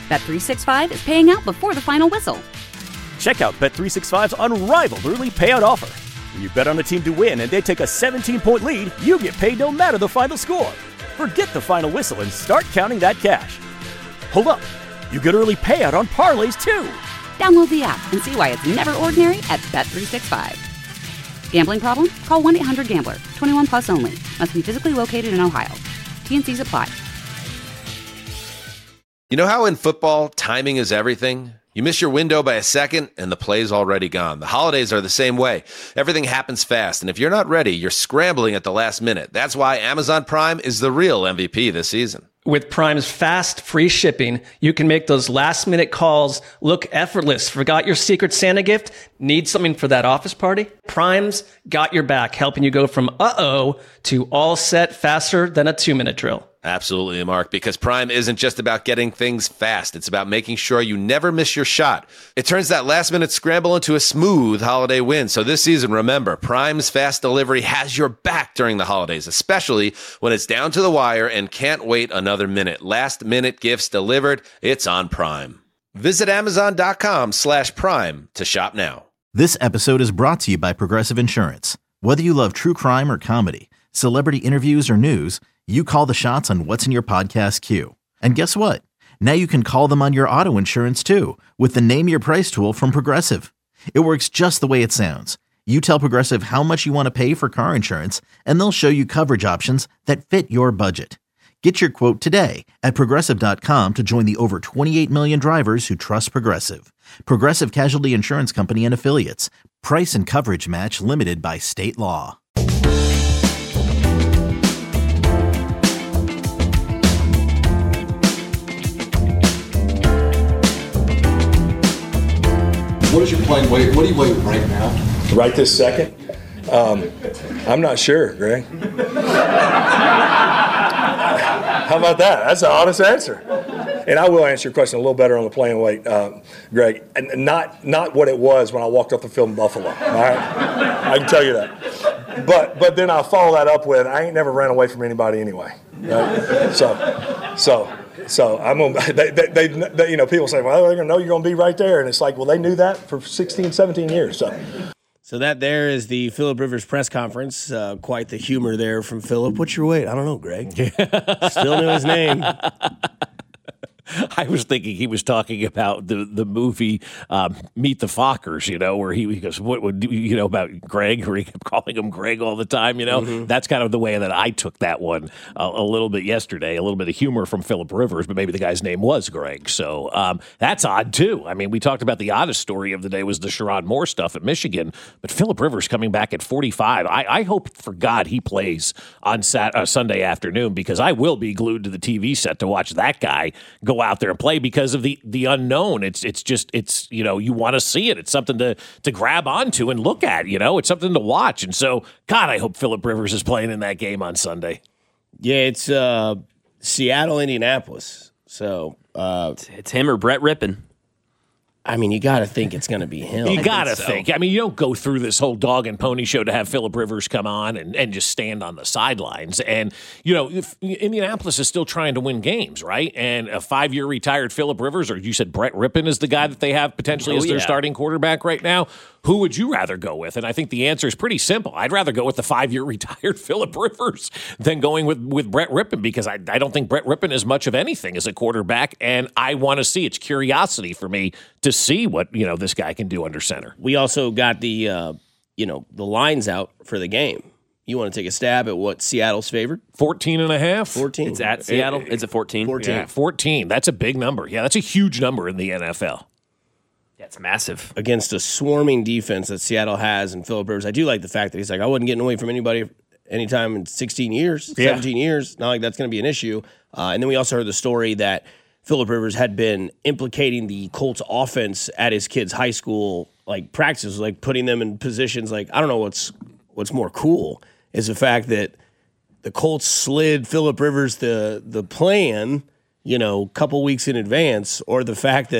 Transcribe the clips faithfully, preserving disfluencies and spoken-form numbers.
Bet three sixty-five is paying out before the final whistle. Check out Bet three sixty-five's unrivaled early payout offer. When you bet on a team to win and they take a seventeen-point lead, you get paid no matter the final score. Forget the final whistle and start counting that cash. Hold up. You get early payout on parlays, too. Download the app and see why it's never ordinary at Bet three sixty-five. Gambling problem? Call one eight hundred gambler. twenty-one plus only. Must be physically located in Ohio. T N Cs apply. You know how in football, timing is everything? You miss your window by a second, and the play's already gone. The holidays are the same way. Everything happens fast, and if you're not ready, you're scrambling at the last minute. That's why Amazon Prime is the real M V P this season. With Prime's fast, free shipping, you can make those last-minute calls look effortless. Forgot your Secret Santa gift? Need something for that office party? Prime's got your back, helping you go from uh-oh to all set faster than a two-minute drill. Absolutely, Mark, because Prime isn't just about getting things fast. It's about making sure you never miss your shot. It turns that last-minute scramble into a smooth holiday win. So this season, remember, Prime's fast delivery has your back during the holidays, especially when it's down to the wire and can't wait another minute. Last-minute gifts delivered, it's on Prime. Visit Amazon.com slash Prime to shop now. This episode is brought to you by Progressive Insurance. Whether you love true crime or comedy, celebrity interviews or news, you call the shots on what's in your podcast queue. And guess what? Now you can call them on your auto insurance too with the Name Your Price tool from Progressive. It works just the way it sounds. You tell Progressive how much you want to pay for car insurance, and they'll show you coverage options that fit your budget. Get your quote today at Progressive dot com to join the over twenty-eight million drivers who trust Progressive. Progressive Casualty Insurance Company and Affiliates. Price and coverage match limited by state law. What is your playing weight? What do you weigh right now? Right this second? Um, I'm not sure, Greg. How about that? That's an honest answer. And I will answer your question a little better on the playing weight, um, Greg. And not not what it was when I walked off the field in Buffalo. All right, I can tell you that. But but then I'll follow that up with I ain't never ran away from anybody anyway. Right? So so. So I'm gonna, they, they, they, they, you know, people say, well, they're gonna know you're gonna be right there, and it's like, well, they knew that for sixteen, seventeen years. So, so that there is the Phillip Rivers press conference. Uh, quite the humor there from Phillip. What's your weight? I don't know, Greg. Still knew his name. I was thinking he was talking about the the movie um, Meet the Fockers, you know, where he, he goes, what would you know about Greg, where he kept calling him Greg all the time, you know. Mm-hmm. That's kind of the way that I took that one uh, a little bit yesterday, a little bit of humor from Phillip Rivers, but maybe the guy's name was Greg. So um, that's odd, too. I mean, we talked about the oddest story of the day was the Sherrod Moore stuff at Michigan, but Phillip Rivers coming back at forty-five. I, I hope for God he plays on Sat- uh, Sunday afternoon, because I will be glued to the T V set to watch that guy go out there and play because of the the unknown. It's it's just it's you know you want to see it. It's something to to grab onto and look at. You know, it's something to watch. And so, God, I hope Phillip Rivers is playing in that game on Sunday. Yeah, it's uh, Seattle, Indianapolis. So uh, it's, it's him or Brett Rippon. I mean, you got to think it's going to be him. You got to think, think. I mean, you don't go through this whole dog and pony show to have Phillip Rivers come on and, and just stand on the sidelines. And, you know, if Indianapolis is still trying to win games, right? And a five-year retired Phillip Rivers, or you said Brett Rippon is the guy that they have potentially oh, as their yeah. starting quarterback right now. Who would you rather go with? And I think the answer is pretty simple. I'd rather go with the five-year retired Phillip Rivers than going with, with Brett Rippon, because I, I don't think Brett Rippon is much of anything as a quarterback, and I want to see. It's curiosity for me to see what, you know, this guy can do under center. We also got the, uh, you know, the lines out for the game. You want to take a stab at what Seattle's favored? fourteen and a half. fourteen. It's at Seattle. It, it's a fourteen. fourteen. Yeah, fourteen. That's a big number. Yeah, that's a huge number in the N F L. That's massive. Against a swarming defense that Seattle has and Phillip Rivers. I do like the fact that he's like, I wasn't getting away from anybody anytime in sixteen years, yeah. seventeen years. Not like that's going to be an issue. Uh, and then we also heard the story that Phillip Rivers had been implicating the Colts offense at his kids' high school like practices, like putting them in positions like, I don't know what's what's more cool is the fact that the Colts slid Phillip Rivers the the plan, you know, a couple weeks in advance, or the fact that,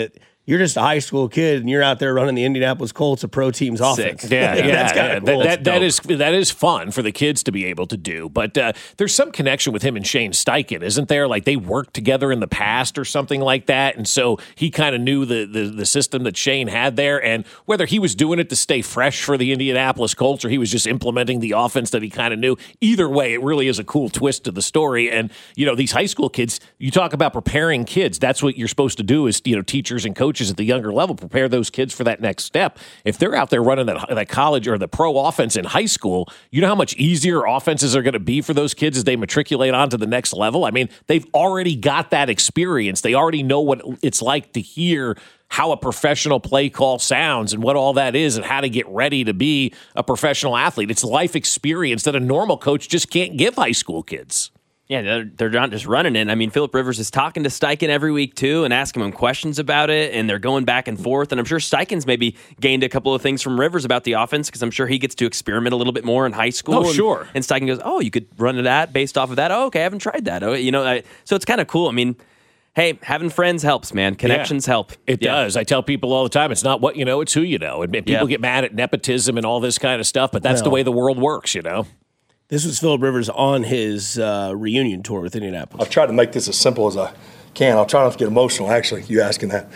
you're just a high school kid and you're out there running the Indianapolis Colts, a pro team's offense. Yeah, yeah, that's yeah. kind of cool. That, that, that is that is fun for the kids to be able to do. But uh, there's some connection with him and Shane Steichen, isn't there? Like they worked together in the past or something like that, and so he kind of knew the, the the system that Shane had there, and whether he was doing it to stay fresh for the Indianapolis Colts or he was just implementing the offense that he kind of knew. Either way, it really is a cool twist to the story. And you know, these high school kids, you talk about preparing kids. That's what you're supposed to do. Is you know, teachers and coaches at the younger level prepare those kids for that next step. If they're out there running that, that college or the pro offense in high school, you know how much easier offenses are going to be for those kids as they matriculate on to the next level? I mean, they've already got that experience. They already know what it's like to hear how a professional play call sounds and what all that is and how to get ready to be a professional athlete. It's life experience that a normal coach just can't give high school kids. Yeah, they're, they're not just running it. I mean, Philip Rivers is talking to Steichen every week, too, and asking him questions about it, and they're going back and forth. And I'm sure Steichen's maybe gained a couple of things from Rivers about the offense because I'm sure he gets to experiment a little bit more in high school. Oh, and, sure. And Steichen goes, oh, you could run that based off of that. Oh, okay, I haven't tried that. Oh, you know, I, so it's kind of cool. I mean, hey, having friends helps, man. Connections yeah, help. It yeah. does. I tell people all the time, it's not what you know, it's who you know. And people yeah. get mad at nepotism and all this kind of stuff, but that's well, the way the world works, you know? This was Philip Rivers on his uh, reunion tour with Indianapolis. I've tried to make this as simple as I can. I'll try not to get emotional, actually, you asking that.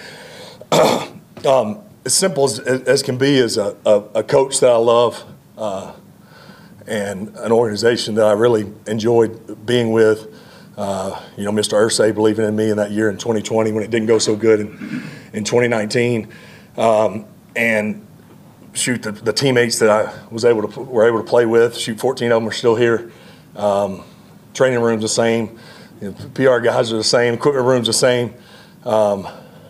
um, as simple as, as can be is a, a, a coach that I love uh, and an organization that I really enjoyed being with. Uh, you know, Mister Irsay believing in me in that year in twenty twenty when it didn't go so good in, in twenty nineteen. Um, and shoot, the, the teammates that I was able to were able to play with, shoot, fourteen of them are still here. Um, training room's the same. You know, P R guys are the same. Equipment room's the same. Um,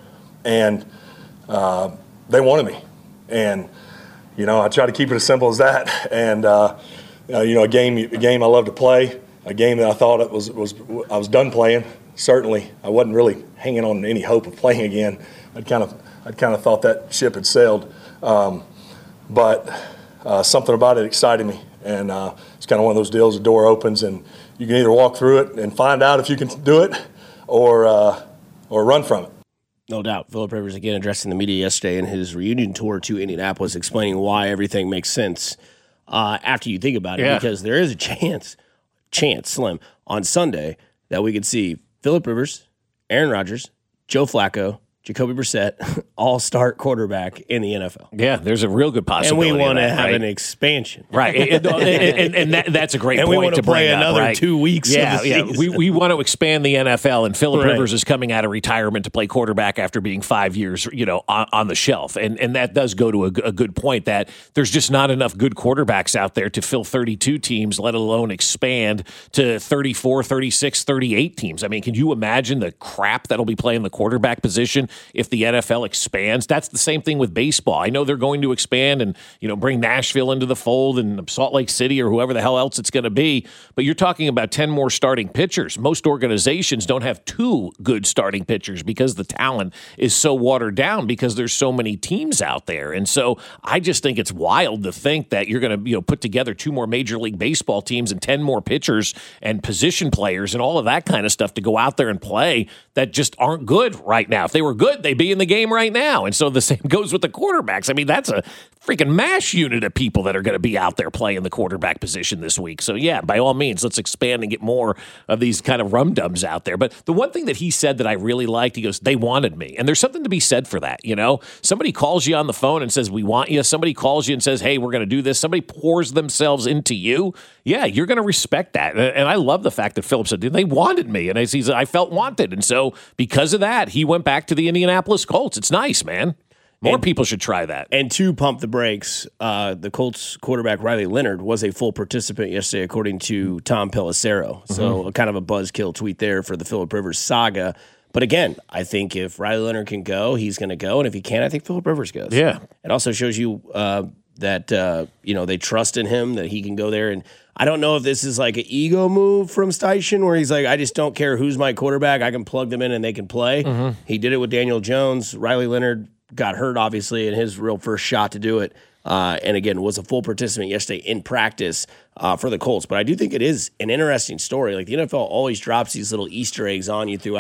and uh, they wanted me. And, you know, I try to keep it as simple as that. And, uh, uh, you know, a game, a game I love to play, a game that I thought it was, was I was done playing. Certainly, I wasn't really hanging on any hope of playing again. I'd kind of, I'd kind of thought that ship had sailed. Um, But uh, something about it excited me, and uh, it's kind of one of those deals. The door opens, and you can either walk through it and find out if you can do it, or uh, or run from it. No doubt. Philip Rivers again addressing the media yesterday in his reunion tour to Indianapolis, explaining why everything makes sense uh, after you think about it, yeah. because there is a chance, chance, slim, on Sunday that we could see Philip Rivers, Aaron Rodgers, Joe Flacco, Jacoby Brissett, all-star quarterback in the N F L. Yeah, there's a real good possibility. And we want to that, have right? an expansion. Right. and, and, and, and that, that's a great and point we want to to play bring another up, right? two weeks Yeah, of the yeah. season. We, we want to expand the N F L, and Philip Right. Rivers is coming out of retirement to play quarterback after being five years, you know, on, on the shelf. And and that does go to a, a good point that there's just not enough good quarterbacks out there to fill thirty-two teams, let alone expand to thirty-four, thirty-six, thirty-eight teams. I mean, can you imagine the crap that'll be playing the quarterback position if the N F L expands? That's the same thing with baseball. I know they're going to expand and, you know, bring Nashville into the fold and Salt Lake City or whoever the hell else it's going to be. But you're talking about ten more starting pitchers. Most organizations don't have two good starting pitchers because the talent is so watered down because there's so many teams out there. And so I just think it's wild to think that you're going to, you know, put together two more Major League Baseball teams and ten more pitchers and position players and all of that kind of stuff to go out there and play that just aren't good right now. If they were good, they'd be in the game right now. And so the same goes with the quarterbacks. I mean, that's a freaking mash unit of people that are going to be out there playing the quarterback position this week. So, yeah, by all means, let's expand and get more of these kind of rum-dums out there. But the one thing that he said that I really liked, he goes, they wanted me. And there's something to be said for that, you know? Somebody calls you on the phone and says, we want you. Somebody calls you and says, hey, we're going to do this. Somebody pours themselves into you. Yeah, you're going to respect that. And I love the fact that Philip said, they wanted me. And I, he said, I felt wanted. And so because of that, he went back to the Indianapolis Colts. It's nice, man. More and, people should try that. And to pump the brakes, uh, the Colts quarterback Riley Leonard was a full participant yesterday, according to Tom Pelissero. Mm-hmm. So a kind of a buzzkill tweet there for the Philip Rivers saga. But again, I think if Riley Leonard can go, he's going to go. And if he can't, I think Philip Rivers goes. Yeah. It also shows you uh, that, uh, you know, they trust in him, that he can go there. And I don't know if this is like an ego move from Steichen where he's like, I just don't care who's my quarterback. I can plug them in and they can play. Mm-hmm. He did it with Daniel Jones. Riley Leonard got hurt, obviously, in his real first shot to do it. Uh, and again, was a full participant yesterday in practice uh, for the Colts. But I do think it is an interesting story. Like the N F L always drops these little Easter eggs on you throughout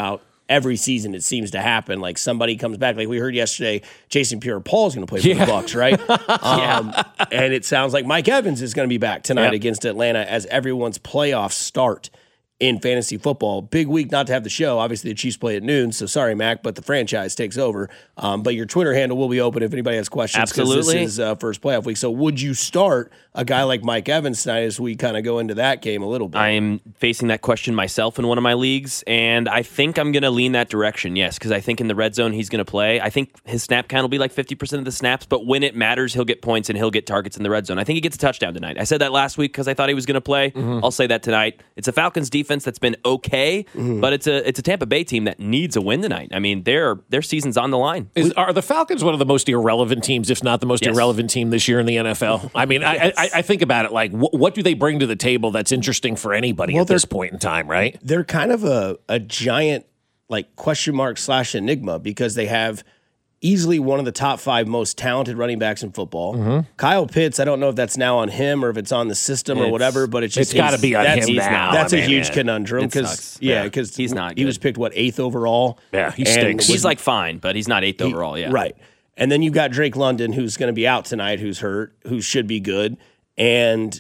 every season it seems to happen. Like somebody comes back. Like we heard yesterday, Jason Pierre-Paul is going to play for yeah. the Bucs, right? um, and it sounds like Mike Evans is going to be back tonight yep. against Atlanta as everyone's playoffs start in fantasy football. Big week not to have the show. Obviously, the Chiefs play at noon, so sorry, Mac, but the franchise takes over. Um, but your Twitter handle will be open if anybody has questions. Absolutely. This is uh, first playoff week. So would you start a guy like Mike Evans tonight as we kind of go into that game a little bit? I am facing that question myself in one of my leagues, and I think I'm going to lean that direction, yes, because I think in the red zone he's going to play. I think his snap count will be like fifty percent of the snaps, but when it matters, he'll get points and he'll get targets in the red zone. I think he gets a touchdown tonight. I said that last week because I thought he was going to play. Mm-hmm. I'll say that tonight. It's a Falcons defense that's been okay, mm-hmm. but it's a it's a Tampa Bay team that needs a win tonight. I mean, their their season's on the line. Is, are the Falcons one of the most irrelevant teams, if not the most yes. irrelevant team this year in the N F L? I mean, yes. I, I, I think about it like, wh- what do they bring to the table that's interesting for anybody well, at this point in time, right? They're kind of a, a giant like question mark slash enigma because they have easily one of the top five most talented running backs in football. Mm-hmm. Kyle Pitts, I don't know if that's now on him or if it's on the system it's, or whatever, but it's just it's got to be on that's, him now. That's I a mean, huge yeah. conundrum because yeah, because he's not. Good. He was picked what eighth overall. Yeah, he stinks. He's like fine, but he's not eighth he, overall. Yeah, right. And then you've got Drake London, who's going to be out tonight, who's hurt, who should be good, and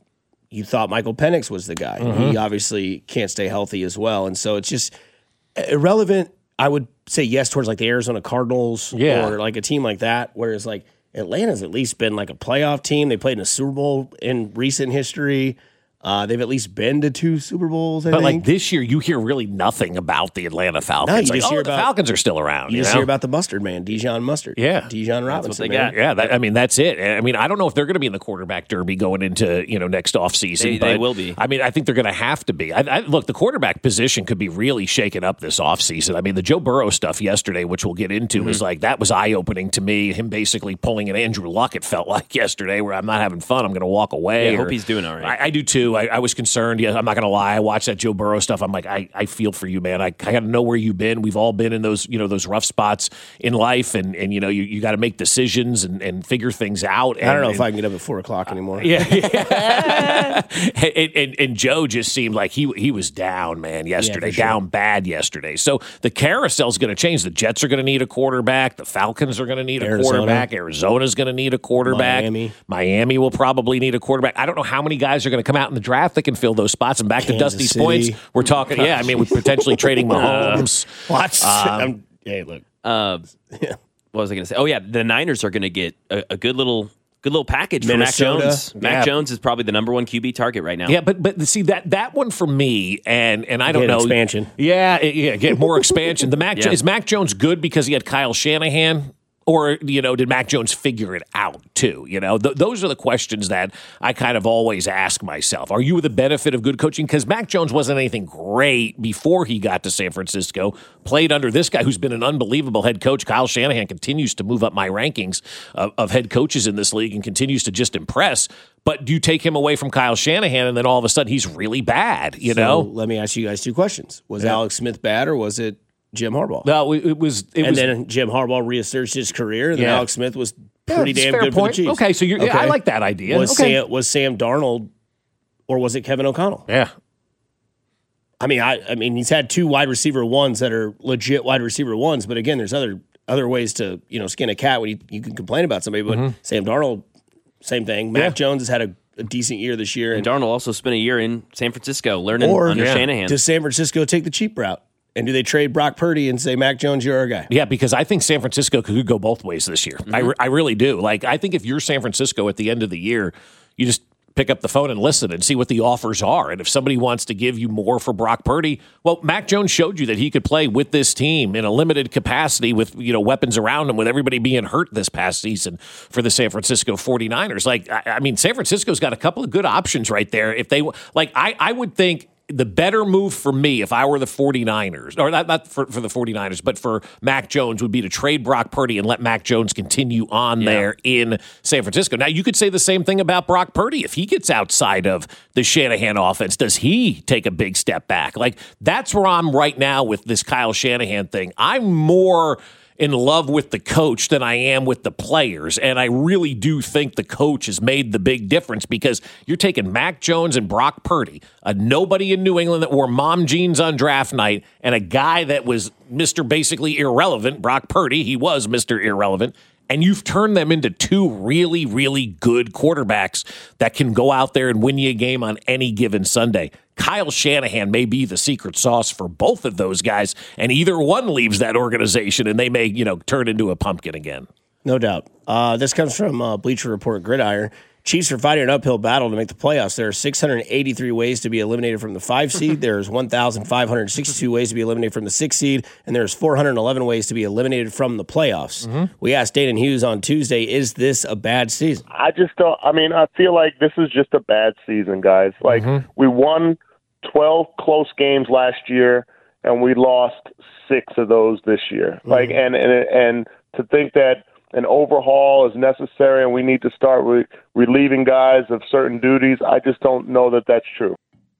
you thought Michael Penix was the guy. Mm-hmm. He obviously can't stay healthy as well, and so it's just irrelevant. I would say yes towards like the Arizona Cardinals yeah. or like a team like that, whereas like Atlanta's at least been like a playoff team. They played in a Super Bowl in recent history. Uh, they've at least been to two Super Bowls, I but think. like this year, you hear really nothing about the Atlanta Falcons. No, you like, just oh, hear the about, Falcons are still around. You, you just know? hear about the Mustard Man, Dijon Mustard. Yeah. Dijon Robinson. That's what they got. Yeah, that, I mean, that's it. I mean, I don't know if they're going to be in the quarterback derby going into, you know, next offseason. They, but, they will be. I mean, I think they're going to have to be. I, I, look, the quarterback position could be really shaken up this offseason. I mean, the Joe Burrow stuff yesterday, which we'll get into, mm-hmm. is like, that was eye-opening to me. Him basically pulling an Andrew Luck, it felt like yesterday, where I'm not having fun. I'm going to walk away. Yeah, I or, hope he's doing all right. I, I do too. I, I was concerned. Yeah, I'm not going to lie. I watched that Joe Burrow stuff. I'm like, I, I feel for you, man. I, I got to know where you've been. We've all been in those, you know, those rough spots in life, and, and you know, you, you got to make decisions and, and figure things out. And, I don't know and, if I can get up at four o'clock anymore. Uh, yeah, yeah. and, and, and Joe just seemed like he he was down, man, yesterday, yeah, sure. down bad yesterday. So the carousel's going to change. The Jets are going to need a quarterback. The Falcons are going to need a Arizona. quarterback. Arizona's going to need a quarterback. Miami. Miami will probably need a quarterback. I don't know how many guys are going to come out in the draft that can fill those spots. And back Kansas to Dusty's City. points, we're talking, yeah, I mean, we're potentially trading Mahomes. Watch. Um, hey, look. Uh, yeah. What was I going to say? Oh, yeah, the Niners are going to get a, a good little good little package Minnesota. for Mac Jones. Mac Yeah. Jones is probably the number one Q B target right now. Yeah, but but see that that one for me, and and I don't Get know expansion. Yeah, it- yeah, get more expansion. The Mac Yeah. is Mac Jones good because he had Kyle Shanahan, or you know, did Mac Jones figure it out too? You know, Th- those are the questions that I kind of always ask myself. Are you the benefit of good coaching? Because Mac Jones wasn't anything great before he got to San Francisco. Played under this guy who's been an unbelievable head coach. Kyle Shanahan continues to move up my rankings of, of head coaches in this league and continues to just impress. But do you take him away from Kyle Shanahan and then all of a sudden he's really bad? You So know. let me ask you guys two questions. Was Yeah. Alex Smith bad or was it Jim Harbaugh? No, it was. It and was, then Jim Harbaugh reasserts his career, and then Yeah. Alex Smith was Yeah, pretty it's a damn fair good point. for the Chiefs. Okay, so you're, yeah, I like that idea. Was, Okay. Sam, was Sam Darnold or was it Kevin O'Connell? Yeah. I mean, I, I mean, he's had two wide receiver ones that are legit wide receiver ones, but again, there's other other ways to you know skin a cat when you, you can complain about somebody. But Mhm. Sam Darnold, same thing. Mac Yeah. Jones has had a, a decent year this year, And Darnold also spent a year in San Francisco learning or under Yeah. Shanahan. does San Francisco take the cheap route? And do they trade Brock Purdy and say, Mac Jones, you're our guy? Yeah, because I think San Francisco could go both ways this year. I, re- I really do. Like, I think if you're San Francisco at the end of the year, you just pick up the phone and listen and see what the offers are. And if somebody wants to give you more for Brock Purdy, well, Mac Jones showed you that he could play with this team in a limited capacity with, you know, weapons around him, with everybody being hurt this past season for the San Francisco forty-niners. Like, I, I mean, San Francisco's got a couple of good options right there. If they, like, I, I would think the better move for me if I were the forty-niners, or not, not for, for the forty-niners, but for Mac Jones would be to trade Brock Purdy and let Mac Jones continue on Yeah. there in San Francisco. Now, you could say the same thing about Brock Purdy. If he gets outside of the Shanahan offense, does he take a big step back? Like, that's where I'm right now with this Kyle Shanahan thing. I'm more in love with the coach than I am with the players. And I really do think the coach has made the big difference because you're taking Mac Jones and Brock Purdy, a nobody in New England that wore mom jeans on draft night, and a guy that was Mister basically irrelevant, Brock Purdy. He was Mister Irrelevant. And you've turned them into two really, really good quarterbacks that can go out there and win you a game on any given Sunday. Kyle Shanahan may be the secret sauce for both of those guys, and either one leaves that organization and they may, you know, turn into a pumpkin again. No doubt. Uh, this comes from uh, Bleacher Report Gridiron. Chiefs are fighting an uphill battle to make the playoffs. There are six hundred eighty-three ways to be eliminated from the five seed. There's one thousand five hundred sixty-two ways to be eliminated from the six seed. And there's four hundred eleven ways to be eliminated from the playoffs. Mm-hmm. We asked Dayton Hughes on Tuesday, is this a bad season? I just don't, I mean, I feel like this is just a bad season, guys. Like, mm-hmm. we won twelve close games last year, and we lost six of those this year. Mm-hmm. Like, and, and, and to think that an overhaul is necessary and we need to start re- relieving guys of certain duties, I just don't know that that's true.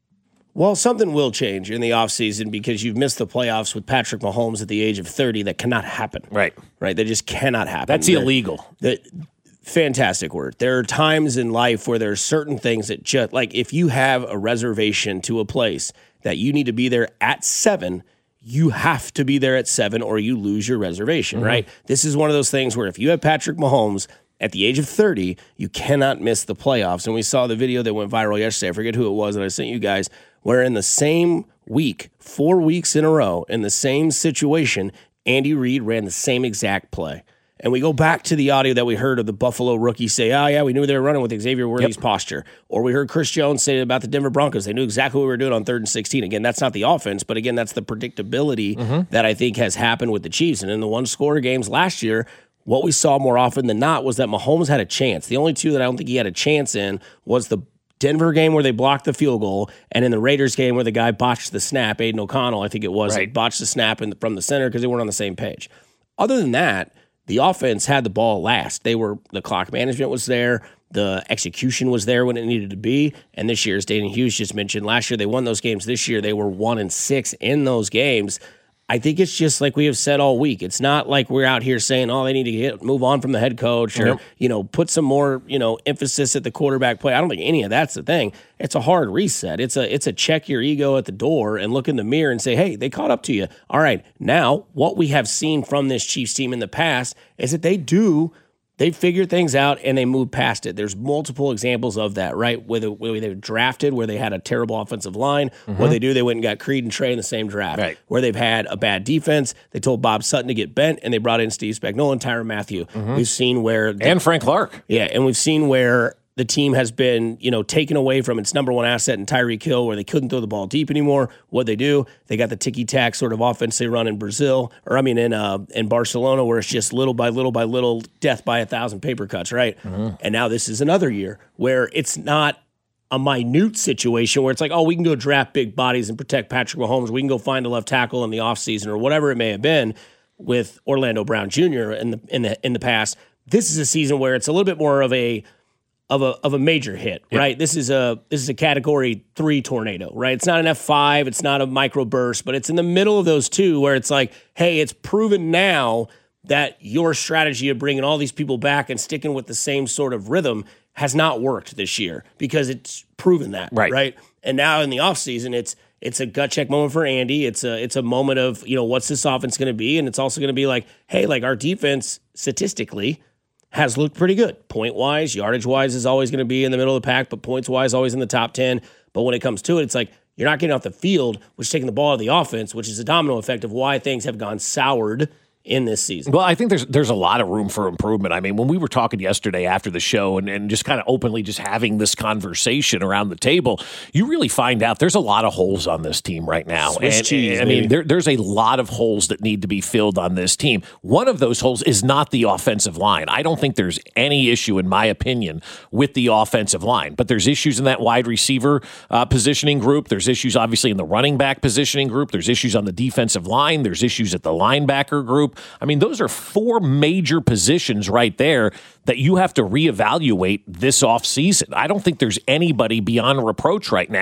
Well, something will change in the offseason because you've missed the playoffs with Patrick Mahomes at the age of thirty. That cannot happen. Right. Right. That just cannot happen. That's They're, illegal. That fantastic word. There are times in life where there are certain things that just, like if you have a reservation to a place that you need to be there at seven, you have to be there at seven or you lose your reservation, mm-hmm. right? This is one of those things where if you have Patrick Mahomes at the age of thirty, you cannot miss the playoffs. And we saw the video that went viral yesterday. I forget who it was that I sent you guys, where in the same week, four weeks in a row, in the same situation, Andy Reid ran the same exact play. And we go back to the audio that we heard of the Buffalo rookie say, oh, yeah, we knew they were running with Xavier Worthy's yep. posture. Or we heard Chris Jones say about the Denver Broncos. They knew exactly what we were doing on third and sixteen. Again, that's not the offense, but again, that's the predictability mm-hmm. that I think has happened with the Chiefs. And in the one-score games last year, what we saw more often than not was that Mahomes had a chance. The only two that I don't think he had a chance in was the Denver game where they blocked the field goal, and in the Raiders game where the guy botched the snap, Aiden O'Connell, I think it was, right. botched the snap in the, from the center because they weren't on the same page. Other than that, the offense had the ball last. They were the clock management was there. The execution was there when it needed to be. And this year, as Dayton Hughes just mentioned, last year they won those games. This year they were one and six in those games. I think it's just like we have said all week. It's not like we're out here saying, oh, they need to get, move on from the head coach or, yep. you know, put some more, you know, emphasis at the quarterback play. I don't think any of that's the thing. It's a hard reset. It's a it's a check your ego at the door and look in the mirror and say, hey, they caught up to you. All right, now what we have seen from this Chiefs team in the past is that they do They figure things out and they move past it. There's multiple examples of that, right? Whether, whether they were drafted, where they had a terrible offensive line, mm-hmm. what they do, they went and got Creed and Trey in the same draft. Right. Where they've had a bad defense, they told Bob Sutton to get bent, and they brought in Steve Spagnuolo and Tyrann Mathieu. Mm-hmm. We've seen where the, and Frank Clark, yeah, and we've seen where the team has been, you know, taken away from its number one asset in Tyreek Hill, where they couldn't throw the ball deep anymore. What they do, they got the ticky-tack sort of offense they run in Brazil, or I mean in uh, in Barcelona, where it's just little by little by little, death by a thousand paper cuts, right? Mm-hmm. And now this is another year where it's not a minute situation where it's like, oh, we can go draft big bodies and protect Patrick Mahomes. We can go find a left tackle in the offseason or whatever it may have been with Orlando Brown Junior in the in the in the past. This is a season where it's a little bit more of a Of a of a major hit, right? Yep. This is a this is a category three tornado, right? It's not an F five, it's not a microburst, but it's in the middle of those two where it's like, hey, it's proven now that your strategy of bringing all these people back and sticking with the same sort of rhythm has not worked this year because it's proven that, right? right? And now in the offseason, it's it's a gut check moment for Andy. It's a it's a moment of, you know, what's this offense going to be? And it's also going to be like, hey, like our defense statistically has looked pretty good. Point-wise, yardage-wise is always going to be in the middle of the pack, but points-wise always in the top ten. But when it comes to it, it's like you're not getting off the field, which is taking the ball out of the offense, which is a domino effect of why things have gone soured in this season. Well, I think there's there's a lot of room for improvement. I mean, when we were talking yesterday after the show and, and just kind of openly just having this conversation around the table, you really find out there's a lot of holes on this team right now. Swiss and, cheese, I mean, there, there's a lot of holes that need to be filled on this team. One of those holes is not the offensive line. I don't think there's any issue, in my opinion, with the offensive line. But there's issues in that wide receiver uh, positioning group. There's issues, obviously, in the running back positioning group. There's issues on the defensive line. There's issues at the linebacker group. I mean, those are four major positions right there that you have to reevaluate this offseason. I don't think there's anybody beyond reproach right now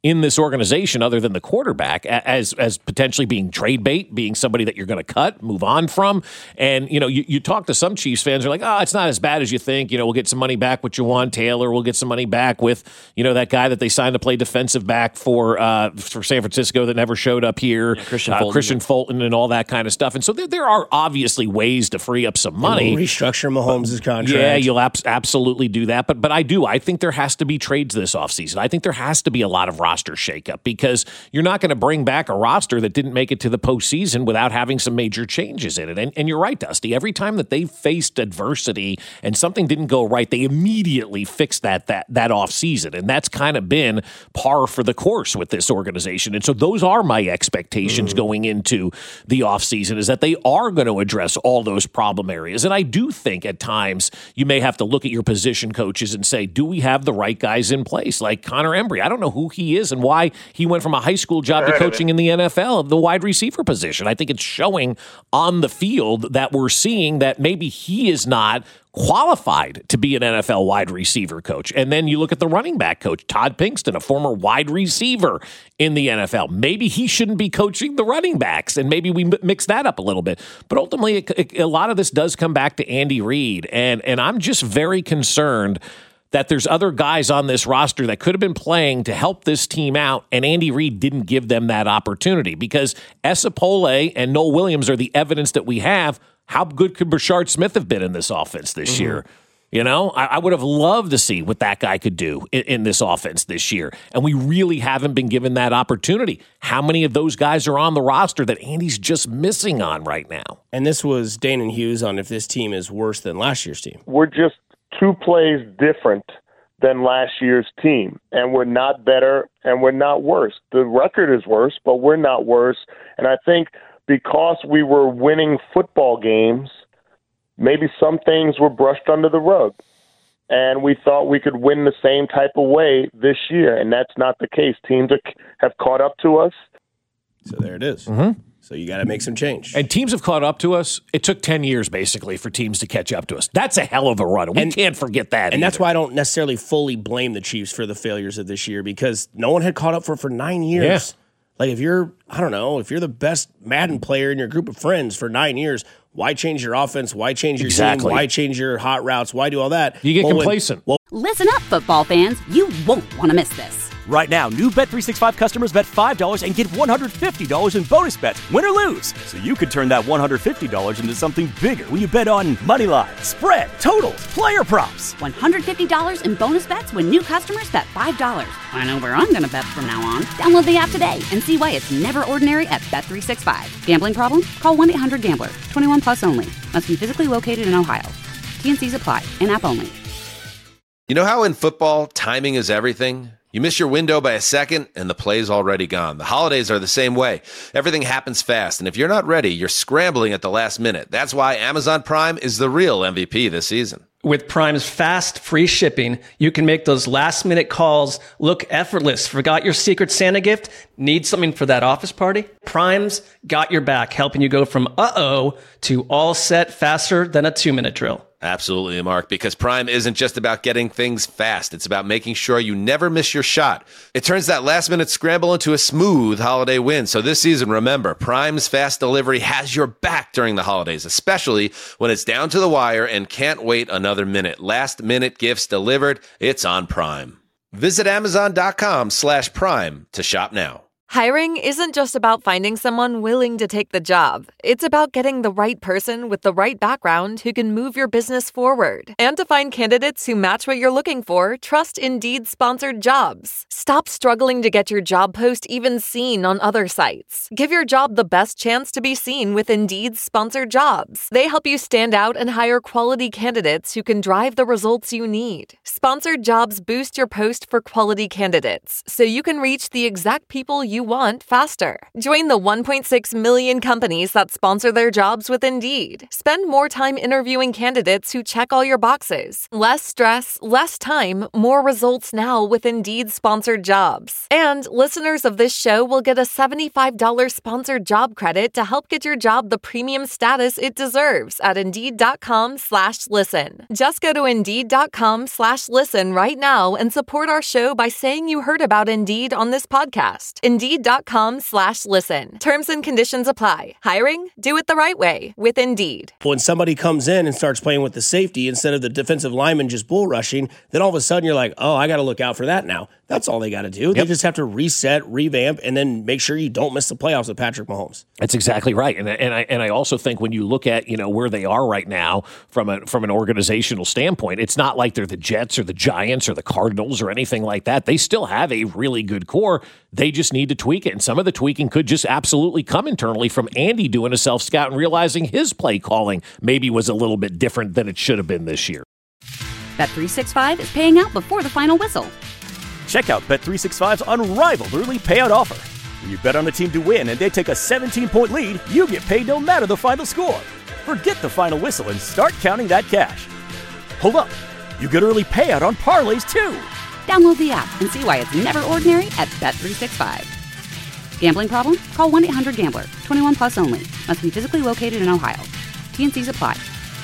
in this organization other than the quarterback as as potentially being trade bait, being somebody that you're going to cut, move on from. And, you know, you, you talk to some Chiefs fans who are like, oh, it's not as bad as you think. You know, we'll get some money back with Jawan Taylor. We'll get some money back with, you know, that guy that they signed to play defensive back for uh, for San Francisco that never showed up here, yeah, Christian, uh, Fulton. Christian Fulton and all that kind of stuff. And so there, there are obviously ways to free up some money. We'll restructure Mahomes' contract. Yeah, you'll ab- absolutely do that. But but I do. I think there has to be trades this offseason. I think there has to be a lot of roster shakeup because you're not going to bring back a roster that didn't make it to the postseason without having some major changes in it. And, and you're right, Dusty. Every time that they faced adversity and something didn't go right, they immediately fixed that that that offseason. And that's kind of been par for the course with this organization. And so those are my expectations mm. going into the offseason, is that they are going to address all those problem areas. And I do think at times you may have to look at your position coaches and say, do we have the right guys in place? Like Connor Embry. I don't know who he is and why he went from a high school job to coaching in the N F L of the wide receiver position. I think it's showing on the field that we're seeing that maybe he is not qualified to be an N F L wide receiver coach. And then you look at the running back coach, Todd Pinkston, a former wide receiver in the N F L. Maybe he shouldn't be coaching the running backs, and maybe we mix that up a little bit. But ultimately, it, it, a lot of this does come back to Andy Reid, and and I'm just very concerned that there's other guys on this roster that could have been playing to help this team out, and Andy Reid didn't give them that opportunity because Esapole and Noel Williams are the evidence that we have. How good could Brashard Smith have been in this offense this mm-hmm. year? You know, I, I would have loved to see what that guy could do in, in this offense this year. And we really haven't been given that opportunity. How many of those guys are on the roster that Andy's just missing on right now? And this was Danon Hughes on if this team is worse than last year's team. We're just two plays different than last year's team. And we're not better and we're not worse. The record is worse, but we're not worse. And I think because we were winning football games, maybe some things were brushed under the rug. And we thought we could win the same type of way this year, and that's not the case. Teams are, have caught up to us. So there it is. Mm-hmm. So you got to make some change. And teams have caught up to us. It took ten years, basically, for teams to catch up to us. That's a hell of a run. We and, can't forget that. And either. That's why I don't necessarily fully blame the Chiefs for the failures of this year, because no one had caught up for for nine years. Yeah. Like if you're, I don't know, if you're the best Madden player in your group of friends for nine years, why change your offense? Why change your exactly. team? Why change your hot routes? Why do all that? You get well, complacent. When, well, Listen up, football fans. You won't want to miss this. Right now, new Bet three sixty-five customers bet five dollars and get one hundred fifty dollars in bonus bets, win or lose. So you could turn that one hundred fifty dollars into something bigger when you bet on money line, spread, totals, player props. one hundred fifty dollars in bonus bets when new customers bet five dollars. I know where I'm going to bet from now on. Download the app today and see why it's never ordinary at Bet three sixty-five. Gambling problem? Call one eight hundred gambler. twenty-one plus only. Must be physically located in Ohio. T N Cs apply. In-app only. You know how in football, timing is everything? You miss your window by a second, and the play's already gone. The holidays are the same way. Everything happens fast, and if you're not ready, you're scrambling at the last minute. That's why Amazon Prime is the real M V P this season. With Prime's fast, free shipping, you can make those last-minute calls look effortless. Forgot your Secret Santa gift? Need something for that office party? Prime's got your back, helping you go from uh-oh to all set faster than a two-minute drill. Absolutely, Mark, because Prime isn't just about getting things fast. It's about making sure you never miss your shot. It turns that last-minute scramble into a smooth holiday win. So this season, remember, Prime's fast delivery has your back during the holidays, especially when it's down to the wire and can't wait another minute. Last-minute gifts delivered. It's on Prime. Visit Amazon.com slash Prime to shop now. Hiring isn't just about finding someone willing to take the job. It's about getting the right person with the right background who can move your business forward. And to find candidates who match what you're looking for, trust Indeed sponsored jobs. Stop struggling to get your job post even seen on other sites. Give your job the best chance to be seen with Indeed sponsored jobs. They help you stand out and hire quality candidates who can drive the results you need. Sponsored jobs boost your post for quality candidates, so you can reach the exact people you you want faster. Join the one point six million companies that sponsor their jobs with Indeed. Spend more time interviewing candidates who check all your boxes. Less stress, less time, more results now with Indeed-sponsored jobs. And listeners of this show will get a seventy-five dollars sponsored job credit to help get your job the premium status it deserves at Indeed.com slash listen. Just go to Indeed.com slash listen right now and support our show by saying you heard about Indeed on this podcast. Indeed.com slash listen. Terms and conditions apply. Hiring? Do it the right way with Indeed. When somebody comes in and starts playing with the safety instead of the defensive lineman just bull rushing, then all of a sudden you're like, oh, I got to look out for that now. That's all they got to do. Yep. They just have to reset, revamp, and then make sure you don't miss the playoffs with Patrick Mahomes. That's exactly right. And, and I and I also think when you look at, you know, where they are right now from a from an organizational standpoint, it's not like they're the Jets or the Giants or the Cardinals or anything like that. They still have a really good core. They just need to tweak it. And some of the tweaking could just absolutely come internally from Andy doing a self-scout and realizing his play calling maybe was a little bit different than it should have been this year. Bet three sixty-five is paying out before the final whistle. Check out Bet three sixty-five's unrivaled early payout offer. When you bet on a team to win and they take a seventeen-point lead, you get paid no matter the final score. Forget the final whistle and start counting that cash. Hold up. You get early payout on parlays, too. Download the app and see why it's never ordinary at Bet three sixty-five. Gambling problem? Call one eight hundred gambler. twenty-one plus only. Must be physically located in Ohio. T and C's apply.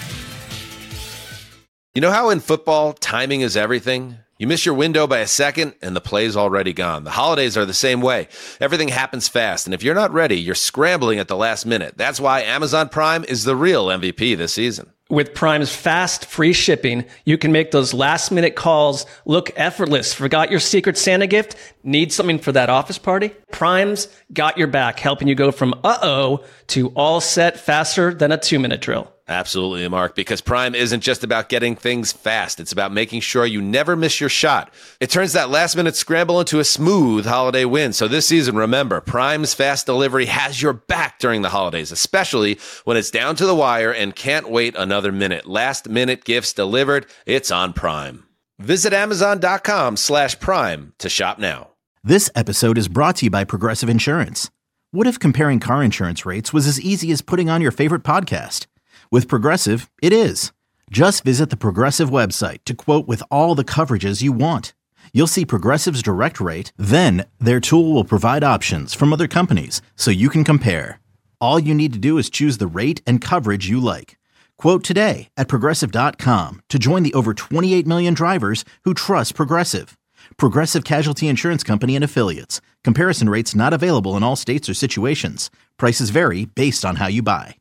You know how in football, timing is everything? You miss your window by a second, and the play's already gone. The holidays are the same way. Everything happens fast, and if you're not ready, you're scrambling at the last minute. That's why Amazon Prime is the real M V P this season. With Prime's fast, free shipping, you can make those last-minute calls look effortless. Forgot your Secret Santa gift? Need something for that office party? Prime's got your back, helping you go from uh-oh to all set faster than a two-minute drill. Absolutely, Mark, because Prime isn't just about getting things fast. It's about making sure you never miss your shot. It turns that last-minute scramble into a smooth holiday win. So this season, remember, Prime's fast delivery has your back during the holidays, especially when it's down to the wire and can't wait another minute. Last-minute gifts delivered. It's on Prime. Visit Amazon.com slash Prime to shop now. This episode is brought to you by Progressive Insurance. What if comparing car insurance rates was as easy as putting on your favorite podcast? With Progressive, it is. Just visit the Progressive website to quote with all the coverages you want. You'll see Progressive's direct rate, then their tool will provide options from other companies so you can compare. All you need to do is choose the rate and coverage you like. Quote today at Progressive dot com to join the over twenty-eight million drivers who trust Progressive. Progressive Casualty Insurance Company and Affiliates. Comparison rates not available in all states or situations. Prices vary based on how you buy.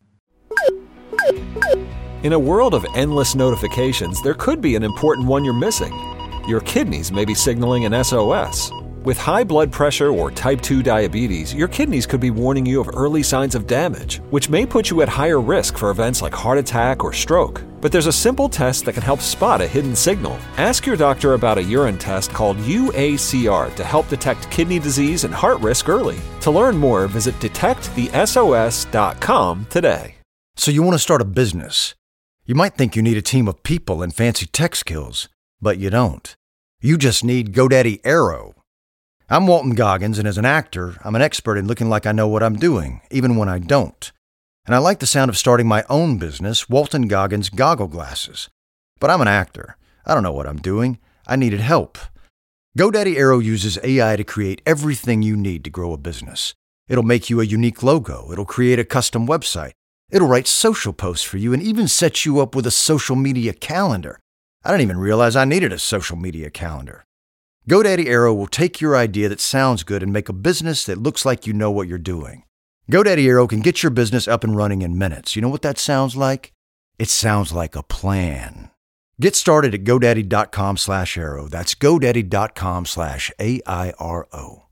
In a world of endless notifications, there could be an important one you're missing. Your kidneys may be signaling an S O S. With high blood pressure or type two diabetes, your kidneys could be warning you of early signs of damage, which may put you at higher risk for events like heart attack or stroke. But there's a simple test that can help spot a hidden signal. Ask your doctor about a urine test called U A C R to help detect kidney disease and heart risk early. To learn more, visit detect the S O S dot com today. So you want to start a business. You might think you need a team of people and fancy tech skills, but you don't. You just need GoDaddy Aero. I'm Walton Goggins, and as an actor, I'm an expert in looking like I know what I'm doing, even when I don't. And I like the sound of starting my own business, Walton Goggins Goggle Glasses. But I'm an actor. I don't know what I'm doing. I needed help. GoDaddy Aero uses A I to create everything you need to grow a business. It'll make you a unique logo. It'll create a custom website. It'll write social posts for you and even set you up with a social media calendar. I didn't even realize I needed a social media calendar. GoDaddy Aero will take your idea that sounds good and make a business that looks like you know what you're doing. GoDaddy Aero can get your business up and running in minutes. You know what that sounds like? It sounds like a plan. Get started at GoDaddy.com slash Aero. That's GoDaddy.com slash A I R O.